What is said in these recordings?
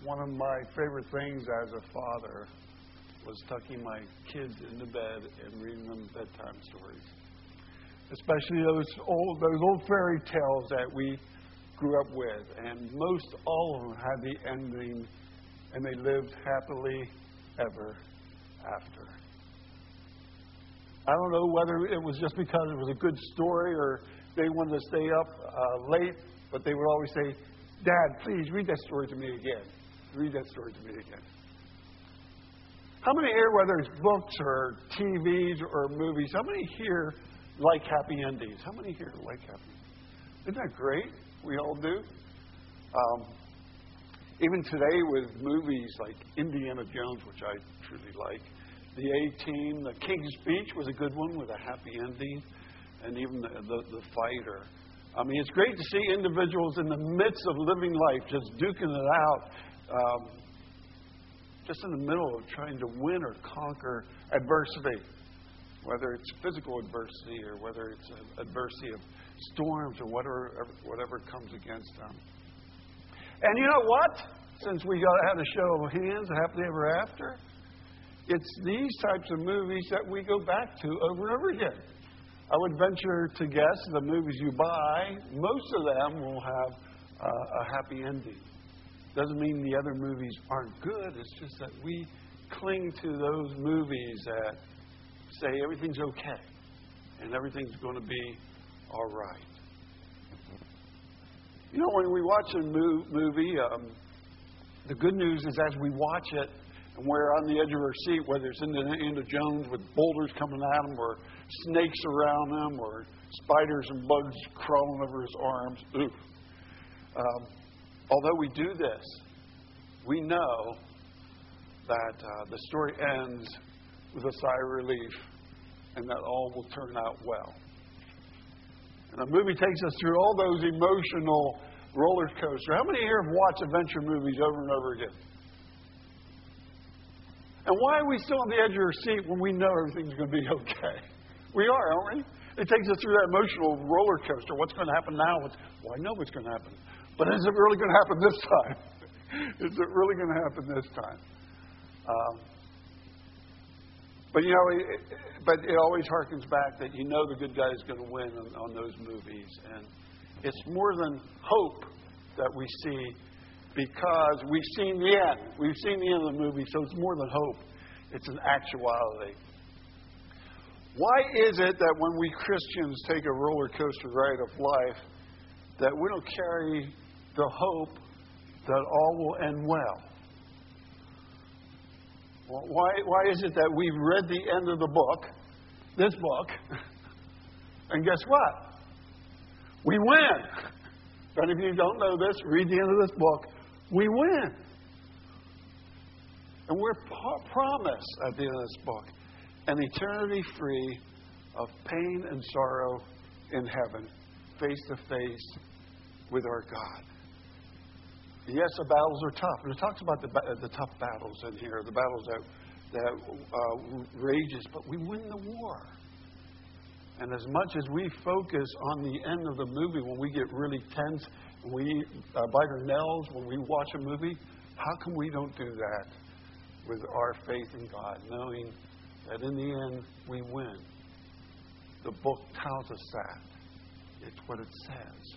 one of my favorite things as a father was tucking my kids into bed and reading them bedtime stories. Especially those old fairy tales that we grew up with. And most all of them had the ending, and they lived happily ever after. I don't know whether it was just because it was a good story or they wanted to stay up late, but they would always say, "Dad, please read that story to me again. Read that story to me again." How many here, whether it's books or TVs or movies, how many here like happy endings? How many here like happy endings? Isn't that great? We all do. Even today with movies like Indiana Jones, which I truly like, The A-Team, The King's Speech was a good one with a happy ending, and even the Fighter. I mean, it's great to see individuals in the midst of living life just duking it out, just in the middle of trying to win or conquer adversity, whether it's physical adversity or whether it's adversity of storms or whatever comes against them. And you know what? Since we had a show of hands, happily ever after, it's these types of movies that we go back to over and over again. I would venture to guess the movies you buy, most of them will have a happy ending. Doesn't mean the other movies aren't good. It's just that we cling to those movies that say everything's okay and everything's going to be all right. You know, when we watch a movie, the good news is as we watch it and we're on the edge of our seat, whether it's Indiana Jones with boulders coming at him or snakes around him or spiders and bugs crawling over his arms. Although we do this, we know that the story ends with a sigh of relief and that all will turn out well. And the movie takes us through all those emotional roller coasters. How many here have watched adventure movies over and over again? And why are we still on the edge of our seat when we know everything's going to be okay? We are, aren't we? It takes us through that emotional roller coaster. What's going to happen now? Well, I know what's going to happen. But is it really going to happen this time? Is it really going to happen this time? But it always harkens back that you know the good guy is going to win on those movies. And it's more than hope that we see because we've seen the end. We've seen the end of the movie, so it's more than hope. It's an actuality. Why is it that when we Christians take a roller coaster ride of life, that we don't carry the hope that all will end well? Why is it that we've read the end of the book, this book, and guess what? We win. If any of you don't know this, read the end of this book. We win. And we're promised at the end of this book an eternity free of pain and sorrow in heaven, face to face with our God. Yes, the battles are tough. And it talks about the tough battles in here, the battles that rages, but we win the war. And as much as we focus on the end of the movie, when we get really tense, when we bite our nails, when we watch a movie, how come we don't do that with our faith in God, knowing that in the end we win? The book tells us that. It's what it says.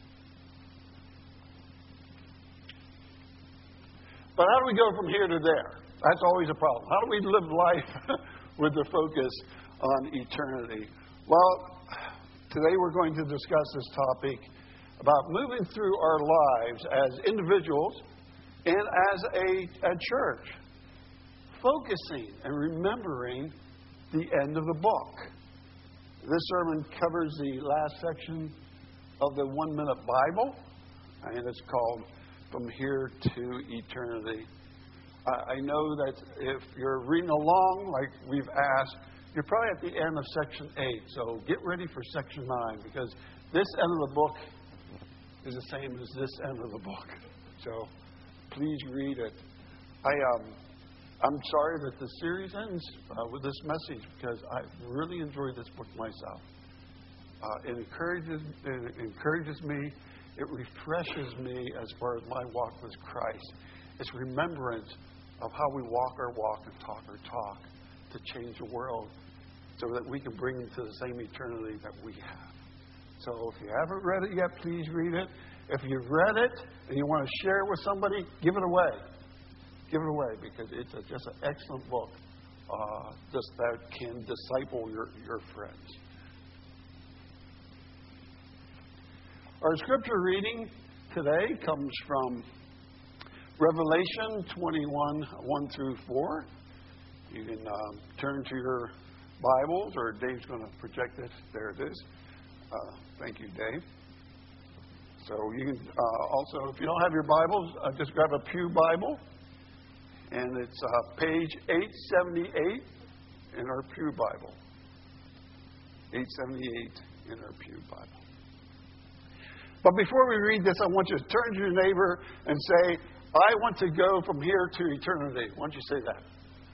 But how do we go from here to there? That's always a problem. How do we live life with the focus on eternity? Well, today we're going to discuss this topic about moving through our lives as individuals and as a church, focusing and remembering the end of the book. This sermon covers the last section of the 1 Minute Bible, and it's called From Here to Eternity. I know that if you're reading along like we've asked, you're probably at the end of section 8. So get ready for section 9, because this end of the book is the same as this end of the book. So please read it. I'm sorry that the series ends with this message, because I really enjoyed this book myself. It encourages me. It refreshes me as far as my walk with Christ. It's remembrance of how we walk our walk and talk our talk to change the world so that we can bring them to the same eternity that we have. So if you haven't read it yet, please read it. If you've read it and you want to share it with somebody, give it away. Give it away because it's just an excellent book just that can disciple your friends. Our scripture reading today comes from Revelation 21, 1 through 4. You can turn to your Bibles, or Dave's going to project it. There it is. Thank you, Dave. So you can also, if you don't have your Bibles, just grab a Pew Bible. And it's page 878 in our Pew Bible. 878 in our Pew Bible. But before we read this, I want you to turn to your neighbor and say, I want to go from here to eternity. Why don't you say that?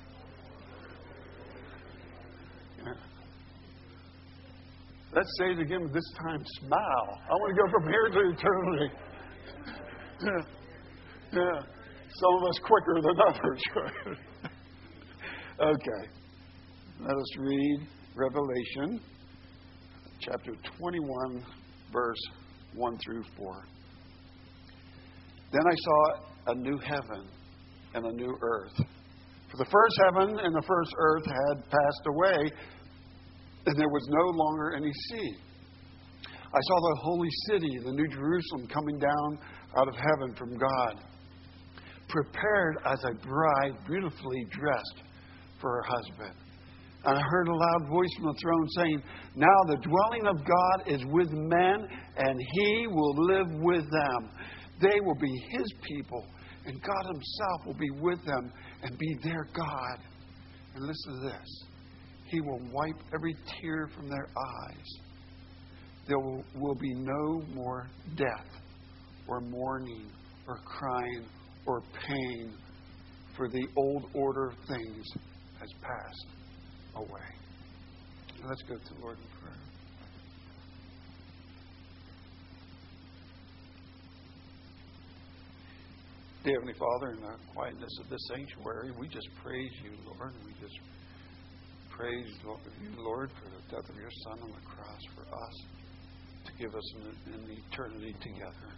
Yeah. Let's say it again, this time smile. I want to go from here to eternity. Yeah. Some of us quicker than others. Okay. Let us read Revelation chapter 21, verse 1 through 4. Then I saw a new heaven and a new earth. For the first heaven and the first earth had passed away, and there was no longer any sea. I saw the holy city, the new Jerusalem, coming down out of heaven from God, prepared as a bride beautifully dressed for her husband. And I heard a loud voice from the throne saying, now the dwelling of God is with men, and He will live with them. They will be His people, and God Himself will be with them and be their God. And listen to this. He will wipe every tear from their eyes. There will be no more death, or mourning, or crying, or pain, for the old order of things has passed away. Let's go to the Lord in prayer. Dear Heavenly Father, in the quietness of this sanctuary, we just praise you, Lord. We just praise you, Lord, for the death of your Son on the cross for us, to give us an eternity together.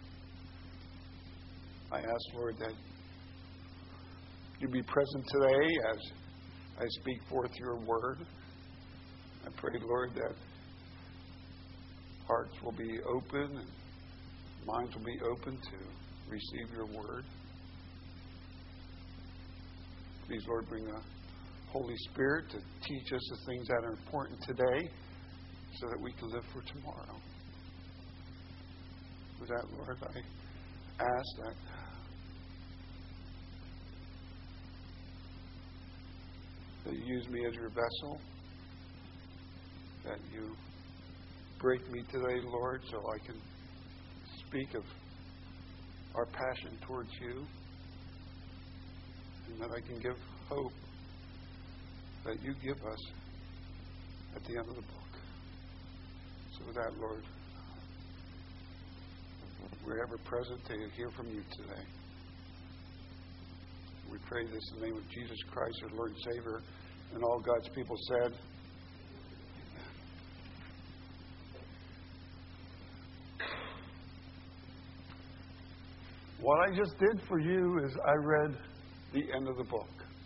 I ask, Lord, that you be present today as I speak forth your word. I pray, Lord, that hearts will be open and minds will be open to receive your word. Please, Lord, bring the Holy Spirit to teach us the things that are important today so that we can live for tomorrow. With that, Lord, I ask that you use me as your vessel, that you break me today, Lord, so I can speak of our passion towards you, and that I can give hope that you give us at the end of the book. So with that, Lord, we're ever present to hear from you today. We pray this in the name of Jesus Christ, our Lord and Savior, and all God's people said, what I just did for you is I read the end of the book.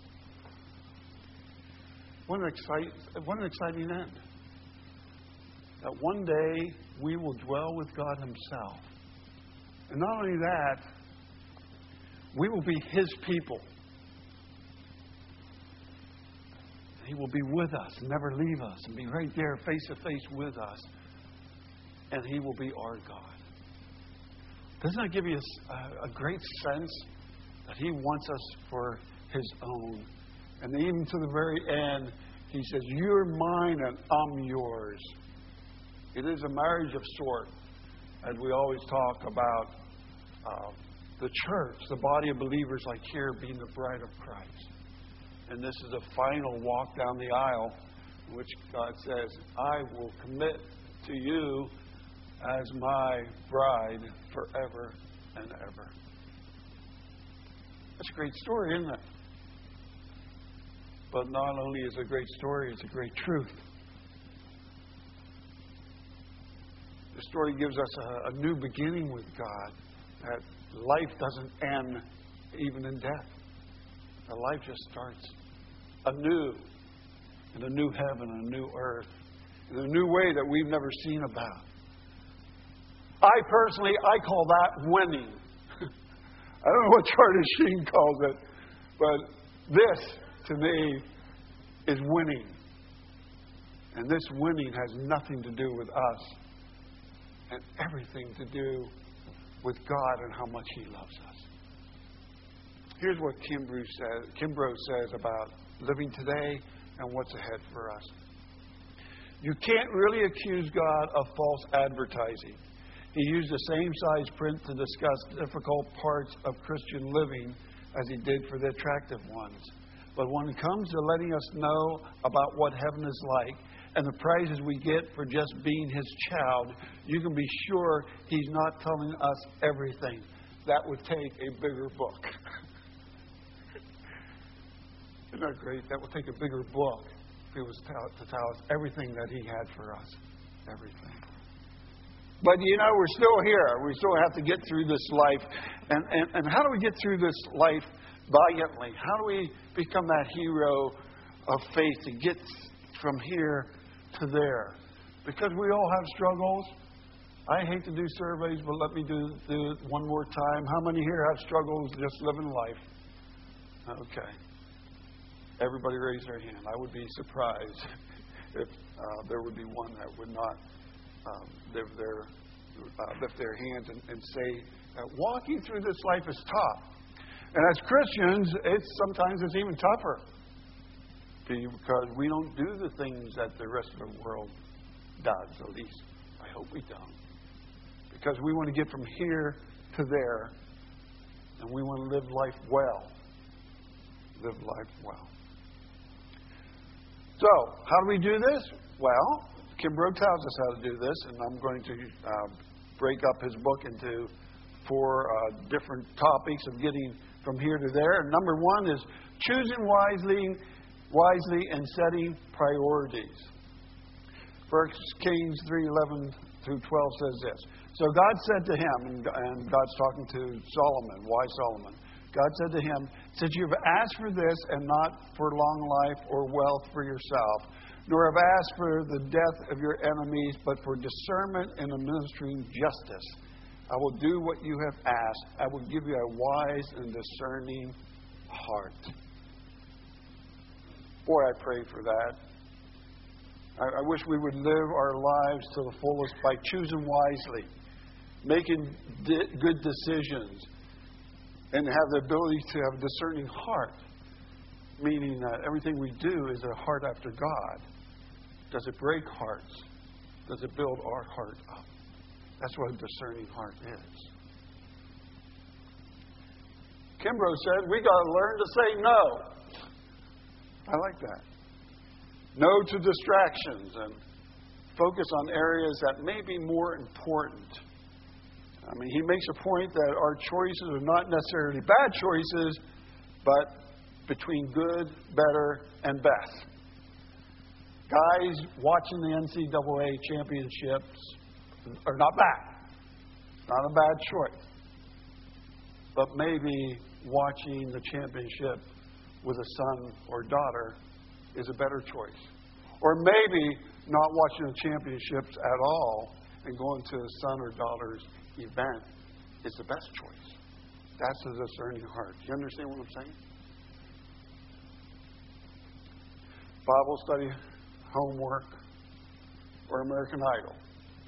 What an exciting end. That one day we will dwell with God Himself. And not only that, we will be His people. He will be with us, never leave us, and be right there face to face with us. And He will be our God. Doesn't that give you a great sense that He wants us for His own? And even to the very end, He says, you're mine and I'm yours. It is a marriage of sort. And we always talk about the church, the body of believers like here being the bride of Christ. And this is a final walk down the aisle in which God says, I will commit to you as my bride forever and ever. That's a great story, isn't it? But not only is it a great story, it's a great truth. The story gives us a new beginning with God. That life doesn't end even in death. That life just starts anew in a new heaven, a new earth, in a new way that we've never seen about. I call that winning. I don't know what Charlie Sheen calls it, but this, to me, is winning. And this winning has nothing to do with us and everything to do with God and how much He loves us. Here's what Kimbrough says about living today and what's ahead for us. You can't really accuse God of false advertising. He used the same size print to discuss difficult parts of Christian living as He did for the attractive ones. But when it comes to letting us know about what heaven is like and the prizes we get for just being His child, you can be sure He's not telling us everything. That would take a bigger book. Isn't that great? That would take a bigger book if He was to tell us everything that He had for us. Everything. But, we're still here. We still have to get through this life. And how do we get through this life valiantly? How do we become that hero of faith to get from here to there? Because we all have struggles. I hate to do surveys, but let me do it one more time. How many here have struggles just living life? Okay. Everybody raise their hand. I would be surprised if there would be one that would not lift their hands and say that walking through this life is tough. And as Christians, sometimes it's even tougher because we don't do the things that the rest of the world does. At least I hope we don't, because we want to get from here to there, and we want to live life well. Live life well. So, how do we do this? Well, Kimbrough tells us how to do this, and I'm going to break up his book into 4 different topics of getting from here to there. And number 1 is choosing wisely and setting priorities. 1 Kings 3:11 through 12 says this. So God said to him, and God's talking to Solomon, wise Solomon. God said to him, since you've asked for this and not for long life or wealth for yourself, nor have asked for the death of your enemies, but for discernment and administering justice, I will do what you have asked. I will give you a wise and discerning heart. Boy, I pray for that. I wish we would live our lives to the fullest by choosing wisely, making good decisions, and have the ability to have a discerning heart, meaning that everything we do is a heart after God. Does it break hearts? Does it build our heart up? That's what a discerning heart is. Kimbrough said, we got to learn to say no. I like that. No to distractions and focus on areas that may be more important. I mean, he makes a point that our choices are not necessarily bad choices, but between good, better, and best. Guys watching the NCAA championships are not bad. Not a bad choice. But maybe watching the championship with a son or daughter is a better choice. Or maybe not watching the championships at all and going to a son or daughter's event is the best choice. That's a discerning heart. Do you understand what I'm saying? Bible study, homework, or American Idol.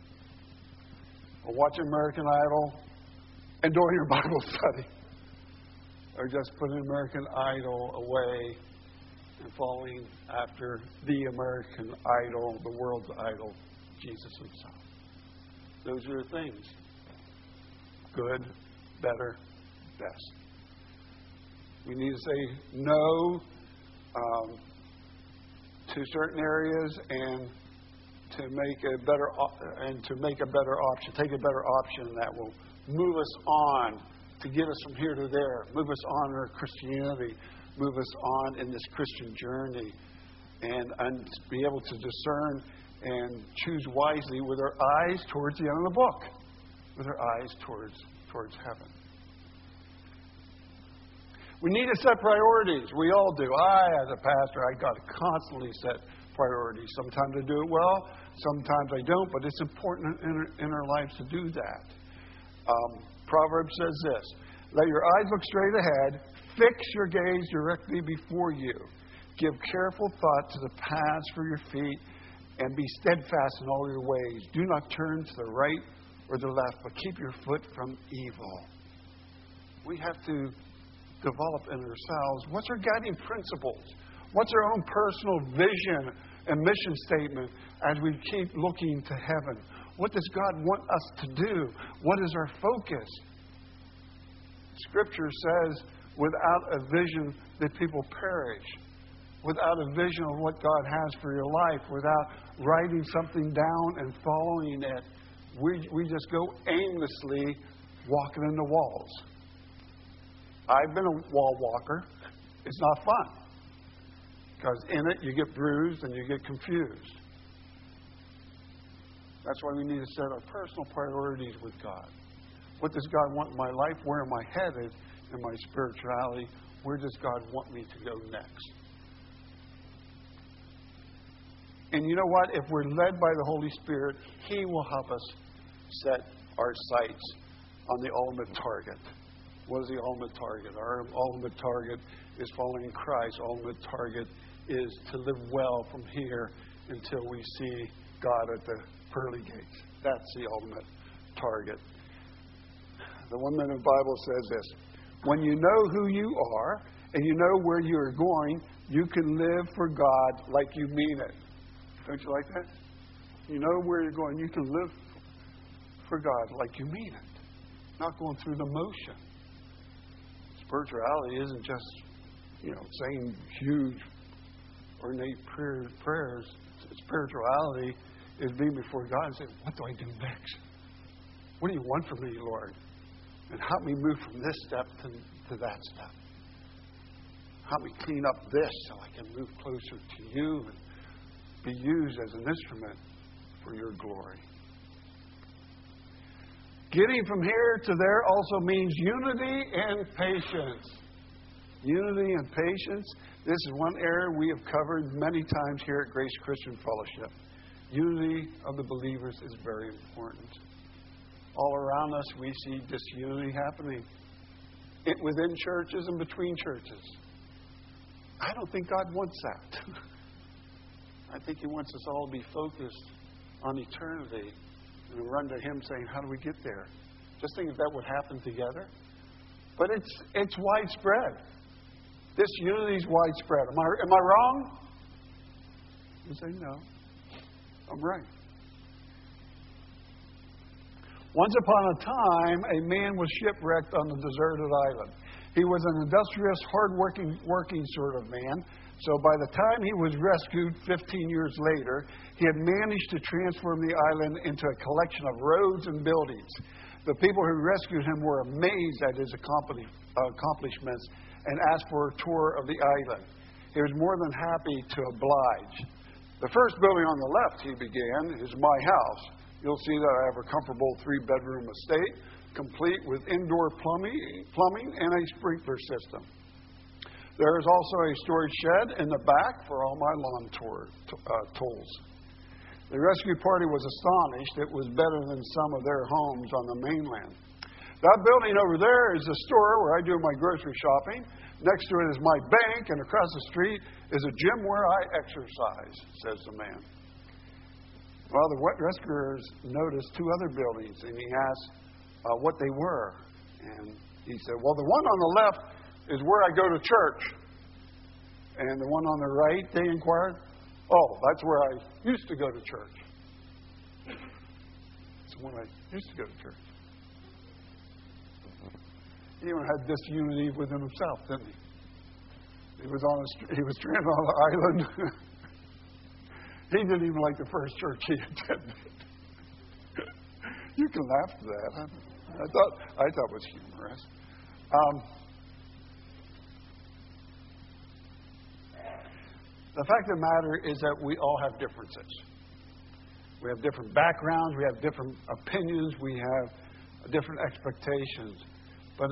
Or watch American Idol and doing your Bible study. Or just putting American Idol away and following after the American Idol, the world's idol, Jesus Himself. Those are the things. Good, better, best. We need to say no to certain areas and to make a better option, take a better option that will move us on to get us from here to there, move us on in our Christianity, move us on in this Christian journey, and be able to discern and choose wisely with our eyes towards the end of the book, with our eyes towards heaven. We need to set priorities. We all do. As a pastor, I got to constantly set priorities. Sometimes I do it well, sometimes I don't, but it's important in our lives to do that. Proverbs says this: let your eyes look straight ahead, fix your gaze directly before you, give careful thought to the paths for your feet, and be steadfast in all your ways. Do not turn to the right or the left, but keep your foot from evil. We have to develop in ourselves what's our guiding principles, what's our own personal vision and mission statement as we keep looking to heaven. What does God want us to do? What is our focus? Scripture says, without a vision, the people perish. Without a vision of what God has for your life, without writing something down and following it, we just go aimlessly walking in the walls. I've been a wall walker. It's not fun. Because in it, you get bruised and you get confused. That's why we need to set our personal priorities with God. What does God want in my life? Where am I headed in my spirituality? Where does God want me to go next? And you know what? If we're led by the Holy Spirit, He will help us set our sights on the ultimate target. What is the ultimate target? Our ultimate target is following Christ. Our ultimate target is to live well from here until we see God at the pearly gates. That's the ultimate target. The 1 minute Bible says this: when you know who you are and you know where you are going, you can live for God like you mean it. Don't you like that? You know where you're going. You can live for God like you mean it. Not going through the motion. Spirituality isn't just, saying huge, ornate prayers. Spirituality is being before God and saying, what do I do next? What do you want from me, Lord? And help me move from this step to that step. Help me clean up this so I can move closer to you and be used as an instrument for your glory. Getting from here to there also means unity and patience. Unity and patience. This is one area we have covered many times here at Grace Christian Fellowship. Unity of the believers is very important. All around us, we see disunity happening within churches and between churches. I don't think God wants that. I think He wants us all to be focused on eternity and run to Him saying, how do we get there? Just think if that would happen together. But it's widespread. This unity is widespread. Am I wrong? You say, no. I'm right. Once upon a time, a man was shipwrecked on the deserted island. He was an industrious, hard-working sort of man. So by the time he was rescued 15 years later, he had managed to transform the island into a collection of roads and buildings. The people who rescued him were amazed at his accomplishments and asked for a tour of the island. He was more than happy to oblige. The first building on the left, he began, is my house. You'll see that I have a comfortable 3-bedroom estate, complete with indoor plumbing and a sprinkler system. There is also a storage shed in the back for all my lawn tools. The rescue party was astonished. It was better than some of their homes on the mainland. That building over there is a store where I do my grocery shopping. Next to it is my bank, and across the street is a gym where I exercise, says the man. Well, the rescuers noticed 2 other buildings, and he asked what they were. And he said, well, the one on the left is where I go to church. And the one on the right, they inquired, oh, that's where I used to go to church. It's the one I used to go to church. He even had disunity within himself, didn't he? He was stranded on the island. He didn't even like the first church he attended. You can laugh at that. I thought it was humorous. The fact of the matter is that we all have differences. We have different backgrounds. We have different opinions. We have different expectations. But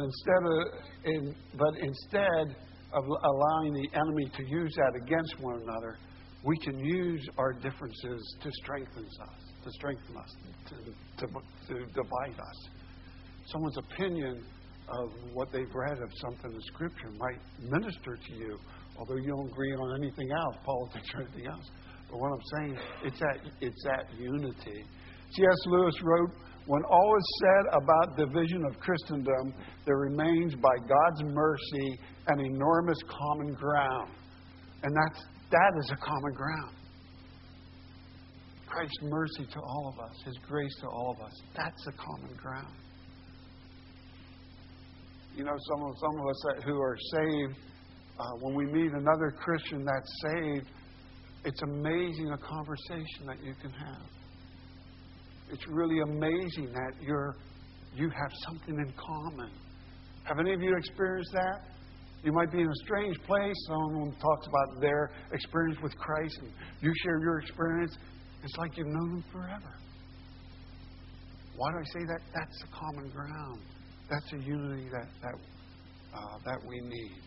instead of allowing the enemy to use that against one another, we can use our differences to strengthen us, to divide us. Someone's opinion of what they've read of something in Scripture might minister to you, although you don't agree on anything else, politics or anything else. But what I'm saying, it's that unity. C.S. Lewis wrote, "When all is said about division of Christendom, there remains by God's mercy an enormous common ground." And that is a common ground. Christ's mercy to all of us, His grace to all of us. That's a common ground. You know, some of us who are saved, when we meet another Christian that's saved, it's amazing a conversation that you can have. It's really amazing that you have something in common. Have any of you experienced that? You might be in a strange place. Someone talks about their experience with Christ, and you share your experience. It's like you've known them forever. Why do I say that? That's a common ground. That's a unity that we need.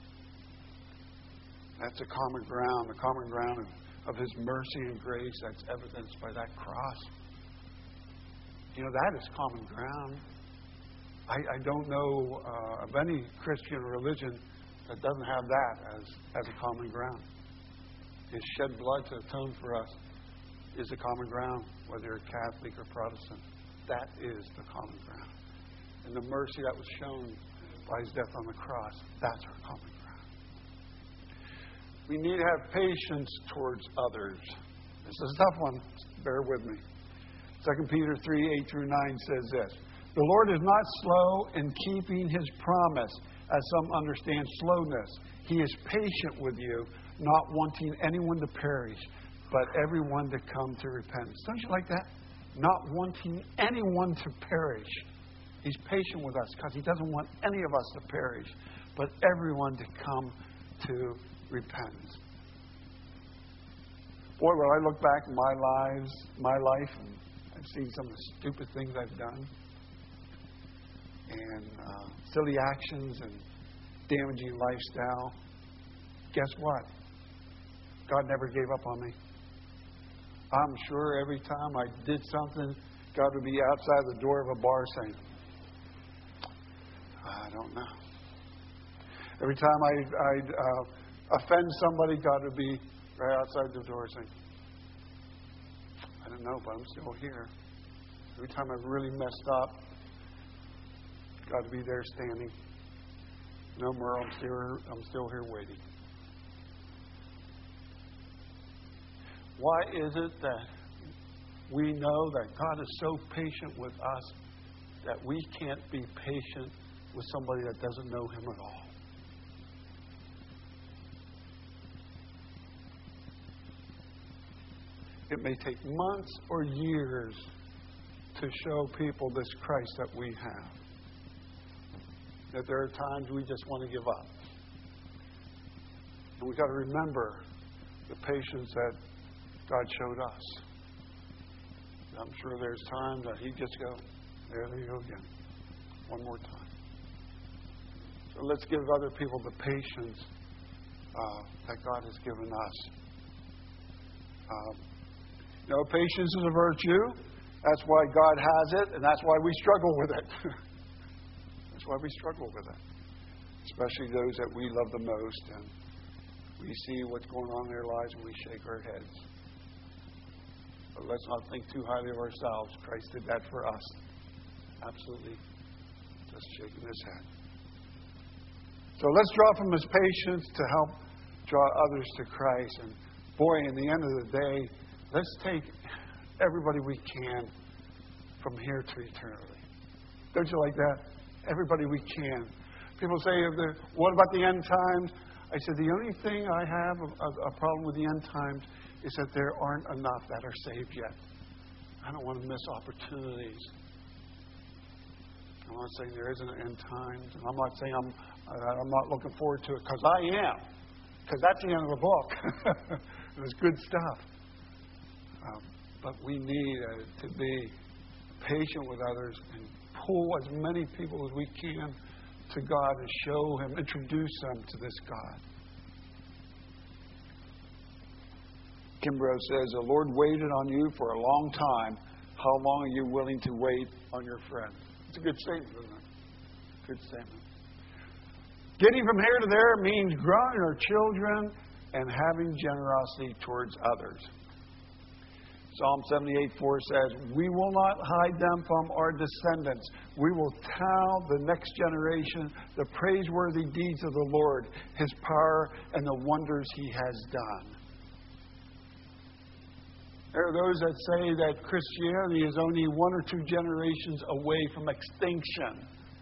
That's a common ground, the common ground of His mercy and grace that's evidenced by that cross. You know, that is common ground. I don't know of any Christian religion that doesn't have that as a common ground. His shed blood to atone for us is a common ground, whether you're Catholic or Protestant. That is the common ground. And the mercy that was shown by His death on the cross, that's our common ground. We need to have patience towards others. This is a tough one. Bear with me. 2 Peter 3:8-9 says this: "The Lord is not slow in keeping His promise, as some understand slowness. He is patient with you, not wanting anyone to perish, but everyone to come to repentance." Don't you like that? Not wanting anyone to perish. He's patient with us because He doesn't want any of us to perish, but everyone to come to repentance. Boy, when I look back in my life, and I've seen some of the stupid things I've done, and silly actions and damaging lifestyle. Guess what? God never gave up on me. I'm sure every time I did something, God would be outside the door of a bar saying, "I don't know." Every time I'd offend somebody, God would be right outside the door saying, "I don't know, but I'm still here." Every time I really messed up, God would be there standing. "No, Merle, I'm still here waiting." Why is it that we know that God is so patient with us that we can't be patient with somebody that doesn't know Him at all? It may take months or years to show people this Christ that we have. That there are times we just want to give up. And we've got to remember the patience that God showed us. I'm sure there's times that He'd just go, "There you go again. One more time." So let's give other people the patience that God has given us. Patience is a virtue. That's why God has it, and that's why we struggle with it. That's why we struggle with it. Especially those that we love the most, and we see what's going on in their lives and we shake our heads. But let's not think too highly of ourselves. Christ did that for us. Absolutely. Just shaking His head. So let's draw from His patience to help draw others to Christ. And boy, in the end of the day, let's take everybody we can from here to eternity. Don't you like that? Everybody we can. People say, "What about the end times?" I said, the only thing I have a problem with the end times is that there aren't enough that are saved yet. I don't want to miss opportunities. I'm not saying there isn't an end times. And I'm not saying I'm not looking forward to it, because I am. Because that's the end of the book. It's good stuff. But we need to be patient with others and pull as many people as we can to God and show Him, introduce them to this God. Kimbrough says, the Lord waited on you for a long time. How long are you willing to wait on your friend? It's a good statement, isn't it? Good statement. Getting from here to there means growing our children and having generosity towards others. Psalm 78:4 says, we will not hide them from our descendants. We will tell the next generation the praiseworthy deeds of the Lord, His power, and the wonders He has done. There are those that say that Christianity is only 1 or 2 generations away from extinction.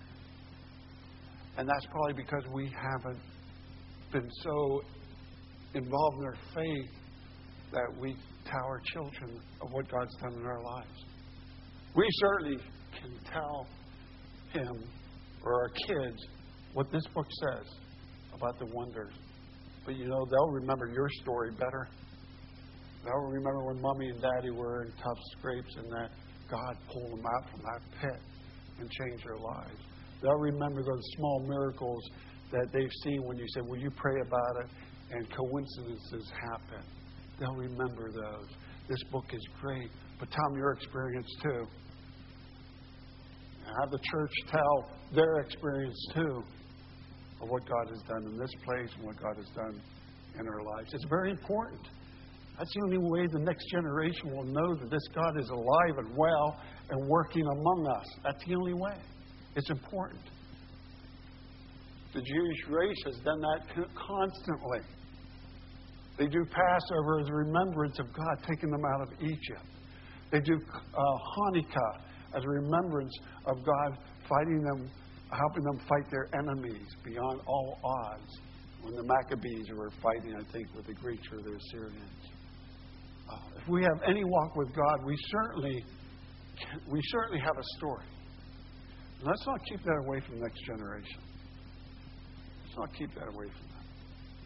And that's probably because we haven't been so involved in our faith that we tell our children of what God's done in our lives. We certainly can tell him or our kids what this book says about the wonders. But they'll remember your story better. They'll remember when Mommy and Daddy were in tough scrapes and that God pulled them out from that pit and changed their lives. They'll remember those small miracles that they've seen when you said, will you pray about it? And coincidences happen. They'll remember those. This book is great. But tell them your experience too. And have the church tell their experience too of what God has done in this place and what God has done in our lives. It's very important. That's the only way the next generation will know that this God is alive and well and working among us. That's the only way. It's important. The Jewish race has done that constantly. They do Passover as a remembrance of God taking them out of Egypt. They do Hanukkah as a remembrance of God fighting them, helping them fight their enemies beyond all odds. When the Maccabees were fighting, I think, with the Greeks or the Assyrians. If we have any walk with God, we certainly have a story. And let's not keep that away from the next generation. Let's not keep that away from them.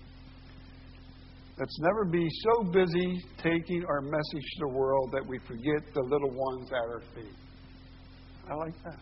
Let's never be so busy taking our message to the world that we forget the little ones at our feet. I like that.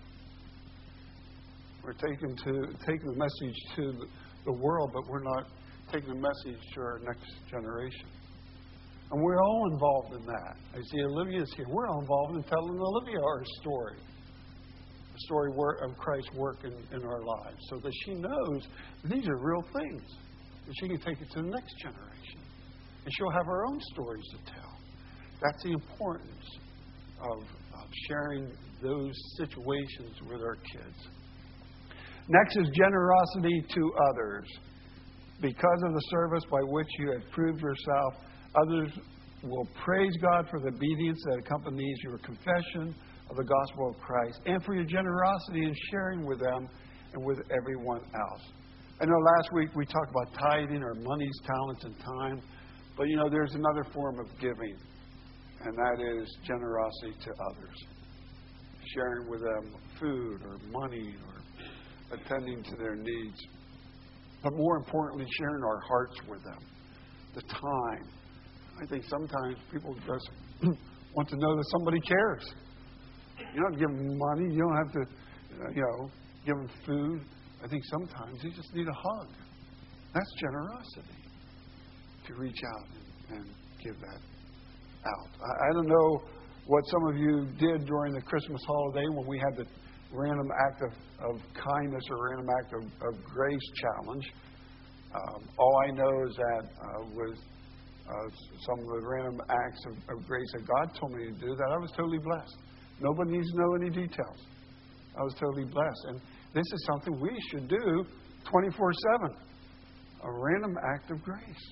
We're taking the message to the world, but we're not taking the message to our next generation. And we're all involved in that. I see Olivia's here. We're all involved in telling Olivia our story. The story of Christ's work in our lives. So that she knows these are real things. And she can take it to the next generation. And she'll have her own stories to tell. That's the importance of sharing those situations with our kids. Next is generosity to others. Because of the service by which you have proved yourself, others will praise God for the obedience that accompanies your confession of the gospel of Christ and for your generosity in sharing with them and with everyone else. I know last week we talked about tithing, our monies, talents, and time. But, there's another form of giving, and that is generosity to others. Sharing with them food or money or attending to their needs. But more importantly, sharing our hearts with them. The time. I think sometimes people just want to know that somebody cares. You don't give them money. You don't have to, give them food. I think sometimes you just need a hug. That's generosity. To reach out and give that out. I don't know what some of you did during the Christmas holiday when we had the random act of kindness or random act of grace challenge. All I know is that with some of the random acts of grace that God told me to do, that I was totally blessed. Nobody needs to know any details. I was totally blessed. And this is something we should do 24/7. A random act of grace.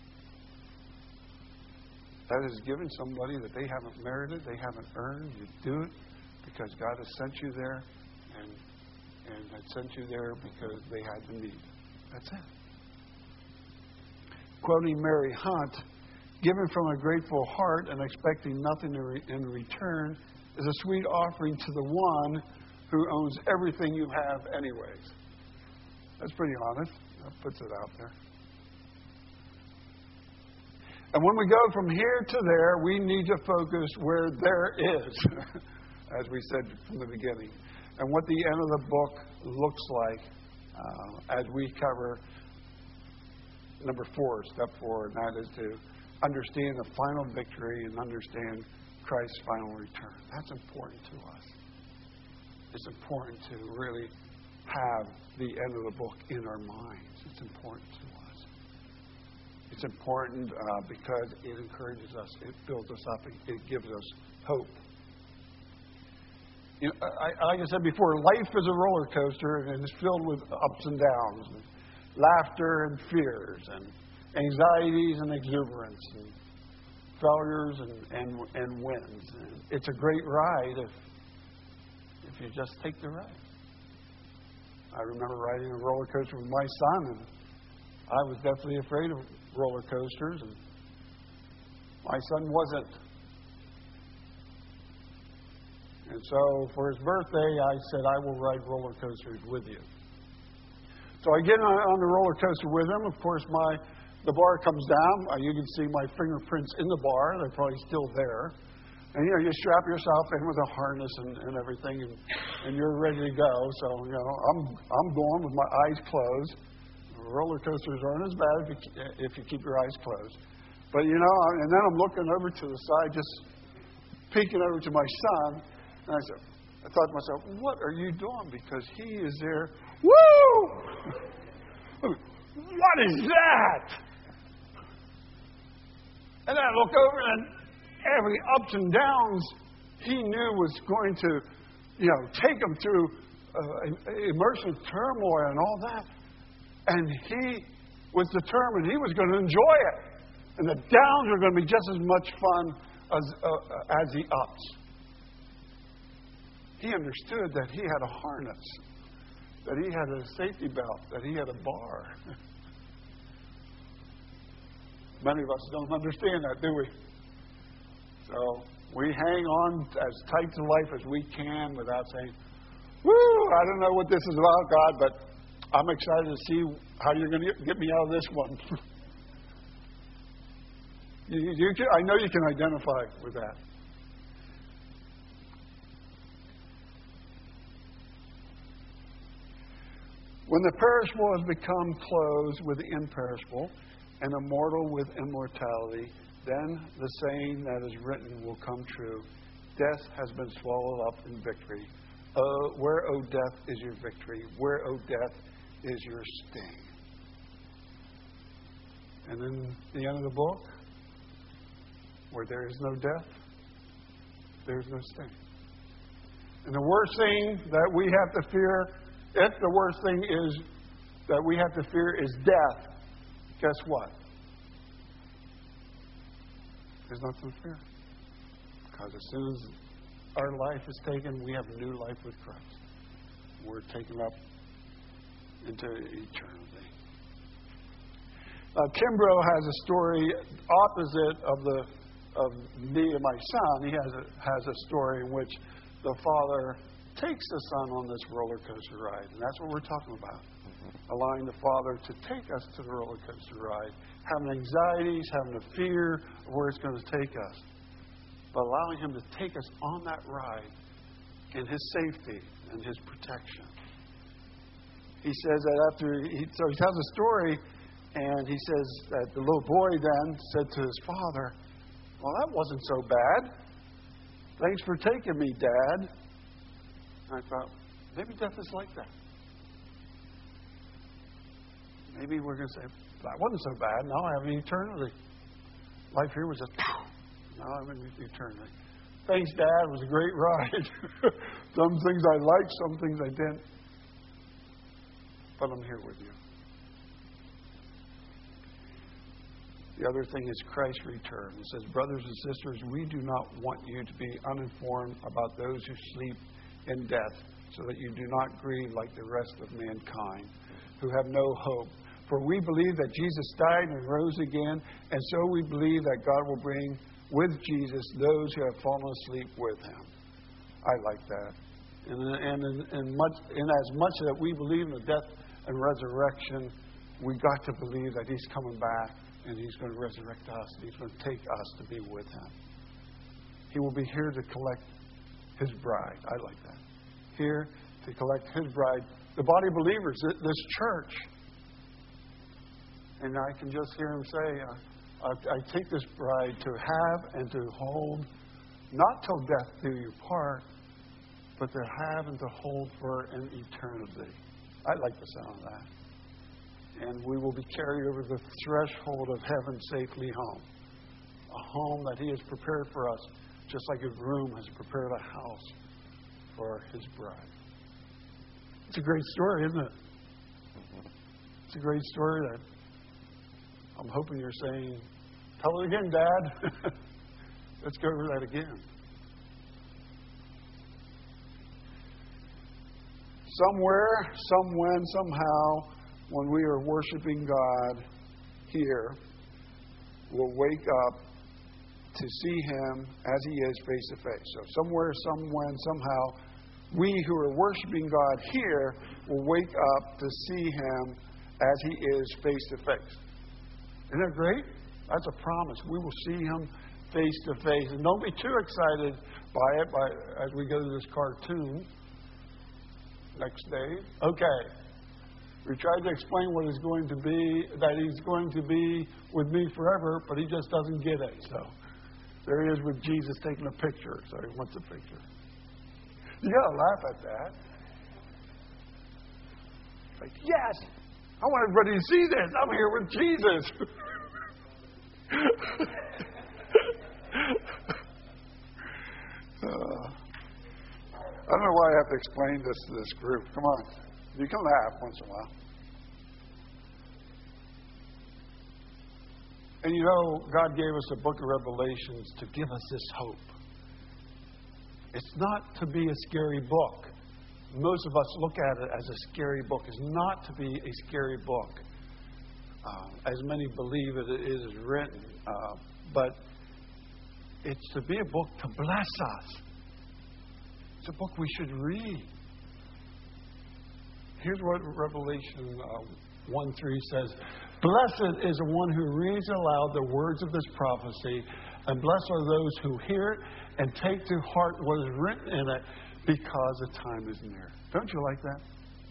That is giving somebody that they haven't merited, they haven't earned. You do it because God has sent you there and had sent you there because they had the need. That's it. Quoting Mary Hunt, giving from a grateful heart and expecting nothing in return is a sweet offering to the one who owns everything you have anyways. That's pretty honest. That puts it out there. And when we go from here to there, we need to focus where there is, as we said from the beginning, and what the end of the book looks like as we cover number 4, step 4, and that is to understand the final victory and understand Christ's final return. That's important to us. It's important to really have the end of the book in our minds. It's important to us. It's important because it encourages us. It builds us up. It gives us hope. You know, like I said before, life is a roller coaster and it's filled with ups and downs, and laughter and fears, and anxieties and exuberance, and failures and wins. And it's a great ride if you just take the ride. I remember riding a roller coaster with my son, and I was definitely afraid of roller coasters, and my son wasn't. And so for his birthday, I said, I will ride roller coasters with you. So I get on the roller coaster with him. Of course, the bar comes down. You can see my fingerprints in the bar. They're probably still there. And, you strap yourself in with a harness and everything, and you're ready to go. So, I'm going with my eyes closed. Roller coasters aren't as bad if you keep your eyes closed. But, and then I'm looking over to the side, just peeking over to my son. And I thought to myself, what are you doing? Because he is there. Woo! What is that? And I look over, and every ups and downs he knew was going to, take him through emotional turmoil and all that. And he was determined he was going to enjoy it. And the downs were going to be just as much fun as the ups. He understood that he had a harness, that he had a safety belt, that he had a bar. Many of us don't understand that, do we? So we hang on as tight to life as we can without saying, woo, I don't know what this is about, God, but I'm excited to see how you're going to get me out of this one. I know you can identify with that. When the perishable has become clothed with the imperishable, and immortal with immortality, then the saying that is written will come true. Death has been swallowed up in victory. Where, O death, is your victory? Where, O death, is your sting? And then the end of the book, where there is no death, there is no sting. And the worst thing that we have to fear, if the worst thing is that we have to fear is death, guess what? There's nothing to fear. Because as soon as our life is taken, we have a new life with Christ. We're taken up into eternity. Kimbrough has a story opposite of me and my son. He has a story in which the father takes the son on this roller coaster ride. And that's what we're talking about. Allowing the Father to take us to the roller coaster ride. Having anxieties, having a fear of where it's going to take us. But allowing Him to take us on that ride in His safety and His protection. He says that he tells a story, and he says that the little boy then said to his father, well, that wasn't so bad. Thanks for taking me, Dad. And I thought, maybe death is like that. Maybe we're going to say, that wasn't so bad. Now I have an eternity. Life here was just, now I'm in eternity. Thanks, Dad. It was a great ride. Some things I liked, some things I didn't. But I'm here with you. The other thing is Christ's return. It says, brothers and sisters, we do not want you to be uninformed about those who sleep in death, so that you do not grieve like the rest of mankind, who have no hope. For we believe that Jesus died and rose again, and so we believe that God will bring with Jesus those who have fallen asleep with Him. I like that. And as much that we believe in the death and resurrection, we got to believe that He's coming back and He's going to resurrect us. And He's going to take us to be with Him. He will be here to collect His bride. I like that. Here to collect His bride. The body of believers, this church. And I can just hear Him say, I take this bride to have and to hold, not till death do you part, but to have and to hold for an eternity. I like the sound of that. And we will be carried over the threshold of heaven safely home. A home that He has prepared for us, just like a groom has prepared a house for his bride. It's a great story, isn't it? It's a great story that I'm hoping you're saying, tell it again, Dad. Let's go over that again. Somewhere, somewhen, somehow, when we are worshiping God here, we'll wake up to see Him as He is face to face. So somewhere, somewhen, somehow, we who are worshiping God here will wake up to see Him as He is face to face. Isn't that great? That's a promise. We will see Him face to face. And don't be too excited by it as we go to this cartoon next day. Okay. We tried to explain what it's going to be, that He's going to be with me forever, but he just doesn't get it. So there he is with Jesus taking a picture. So he wants a picture. You got to laugh at that. Like, yes, I want everybody to see this. I'm here with Jesus. I don't know why I have to explain this to this group. Come on. You can laugh once in a while. And you know, God gave us a book of Revelations to give us this hope. It's not to be a scary book. Most of us look at it as a scary book. It's not to be a scary book. As many believe it is written. But it's to be a book to bless us. It's a book we should read. Here's what Revelation 1:3 says. Blessed is the one who reads aloud the words of this prophecy, and blessed are those who hear it and take to heart what is written in it, because the time is near. Don't you like that?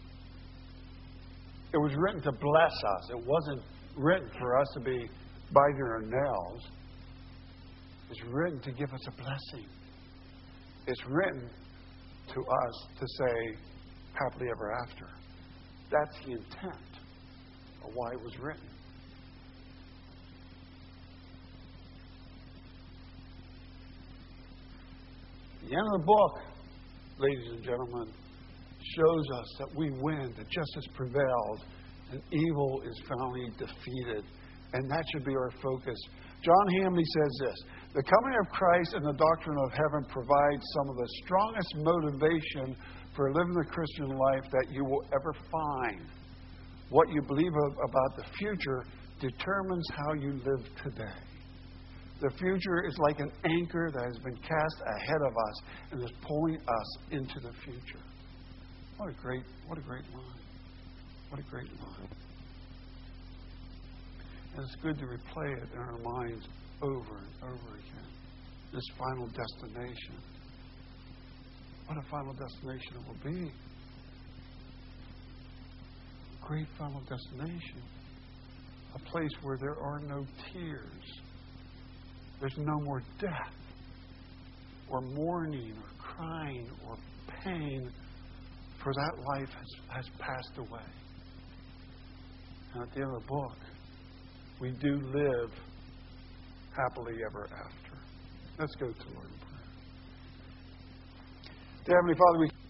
It was written to bless us. It wasn't written for us to be biting our nails. It's written to give us a blessing. It's written to us to say, happily ever after. That's the intent of why it was written. The end of the book, ladies and gentlemen, shows us that we win, that justice prevails, and evil is finally defeated. And that should be our focus. John Hamley says this: the coming of Christ and the doctrine of heaven provides some of the strongest motivation for living the Christian life that you will ever find. What you believe about the future determines how you live today. The future is like an anchor that has been cast ahead of us and is pulling us into the future. What a great line. What a great line. And it's good to replay it in our minds over and over again. This final destination. What a final destination it will be. A great final destination. A place where there are no tears. There's no more death or mourning or crying or pain, for that life has passed away. And at the end of the book, we do live happily ever after. Let's go to the Lord in prayer. Dear Heavenly Father, we